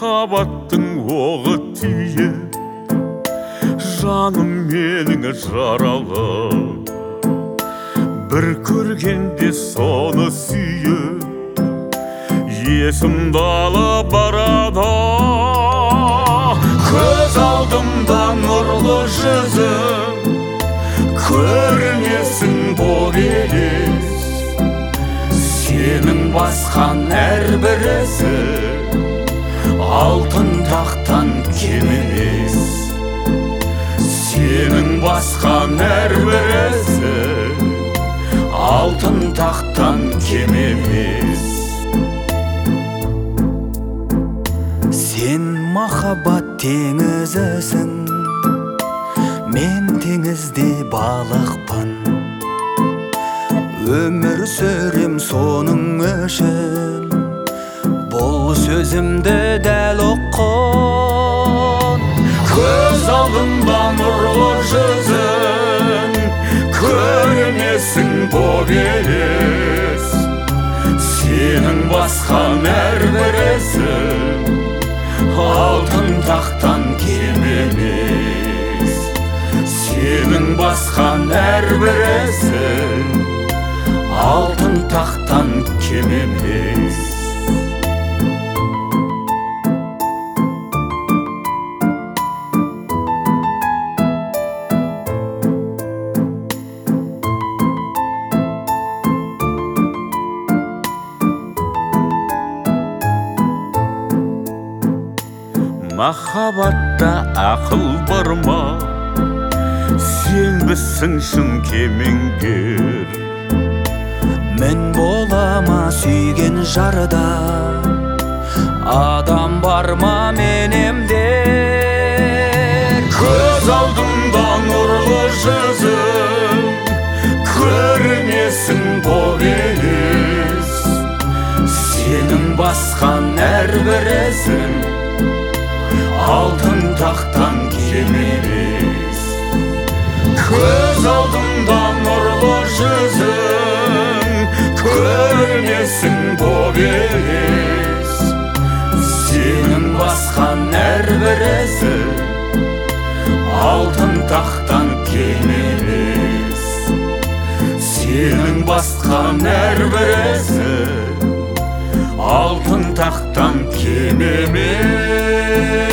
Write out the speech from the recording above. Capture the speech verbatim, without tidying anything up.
махаббаттың оғы тие, жаным менің жаралы, бір көргенде соны сүйе, есімді алып барады. Көз алдымда нұрлы жүзің, көрінесің боп елес, сенің басқан әрбірісі алтын тақтан кем емес. Сенің басқан әрбірісі алтын тақтан кем емес. Сен махаббат теңізісің, мен теңізде балықпын. Өмір сүрем соның үшін, бұл сөзімді дәл ұққын. Көз алдымда нұрлы жүзің, көрінесің боп елес, сенің басқан әрбірісі алтын тақтан кем емес. Сенің басқан әрбірісі алтын тақтан кем емес. Махаббатта ақыл бар ма? Сенбісің шын кемеңгер. Мен болама сүйген жарда, адам бар ма менемдер? Көз алдымда нұрлы жүзің, көрінесің боп елес, сенің басқан әрбірісің алтын тақтан кем емес. Көз алдымда нұрлы жүзің, көрінесің боп елес, сенің басқан әрбірісі алтын тақтан кем емес. Сенің басқан әрбірісі алтын тақтан кем емес.